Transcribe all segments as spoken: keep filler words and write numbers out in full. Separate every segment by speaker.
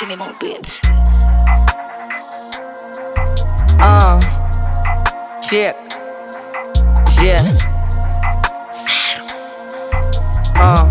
Speaker 1: Skinny Mo Beats.
Speaker 2: Uh, check, yeah, uh,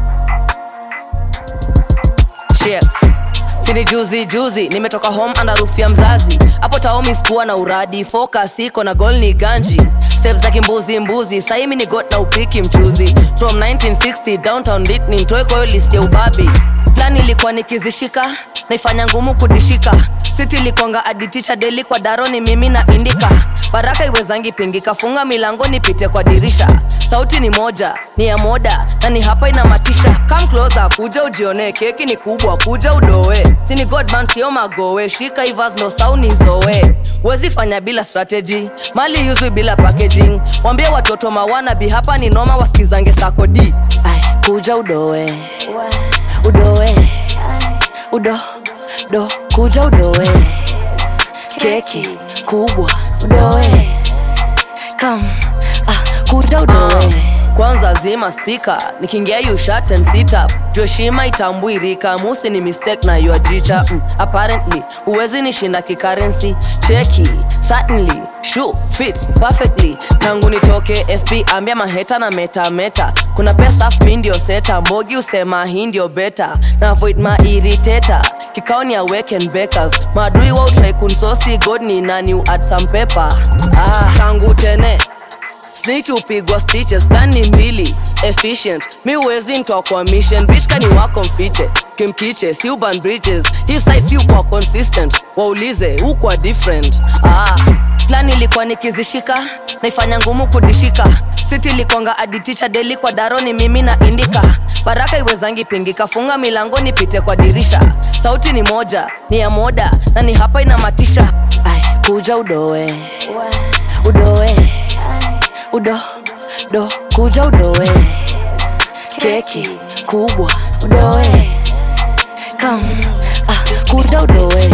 Speaker 2: check. Sini juzi juzi, nimetoka home under roof ya mzazi. Hapo taomi sikuwa na uradi, focus iko na goal ni ganji. Steps za kimbuzi mbuzi, sai mimi ni got na upiki mchuzi. From nineteen sixty downtown lit ni toe kwa list ya ubabi. Plan ilikuwa nikizishika, naifanya ngumu kudishika. City likonga aditicha daily kwa daroni mimi na indika. Baraka iwezangi pingika, funga milango nipite kwa dirisha. Sauti ni moja, ni ya moda, na ni hapa inamatisha. Come closer, kuja ujione, keki ni kubwa, kuja udoe. Sini God man sio magowe, shika ivas no sauni zoe. Wezi fanya bila strategy, mali yuzui bila packaging. Wambie watoto mawana bi hapa ni noma wasikizange sako di. Ay, kuja udoe, udoe, udo, do, kuja udoe. Keki kubwa, udoe. Come, ah, kuja udoe. Kwanza zima speaker, nikingia you shut and sit up. Joshima itambui rika, musi ni mistake na you ajicha. mm, Apparently, uwezi nishinda kicurrency. Cheki, certainly, shoe, fit, perfectly. Tangu nitoke F B, ambia maheta na meta meta. Kuna pesa mi ndio seta, mbogi usema hii ndio beta. Na avoid ma irritator, kikao ni awake and bakers. Madui wa utrai kunsosi, God ni nani u add some pepper. Ah, tangu tene snitch upigwa stitches, plan ni mbili, efficient. Mi uwezi ntoa kwa mission, bitch kani wako mfiche. Kimkiche, si uban bridges, hii side si ukwa consistent. Waulize, ukwa different. Ah, plan ilikuwa nikizishika, naifanya ngumu kudishika. City likonga aditicha daily kwa daroni mimi na indika. Baraka iwezangi pingika, funga milango nipite kwa dirisha. Sauti ni moja, ni ya moda, na ni hapa inamatisha. Ay, kuja udoe, udoe, udo, do, kuja udoe. Keki kubwa, udoe. Come, ah, kuja udoe.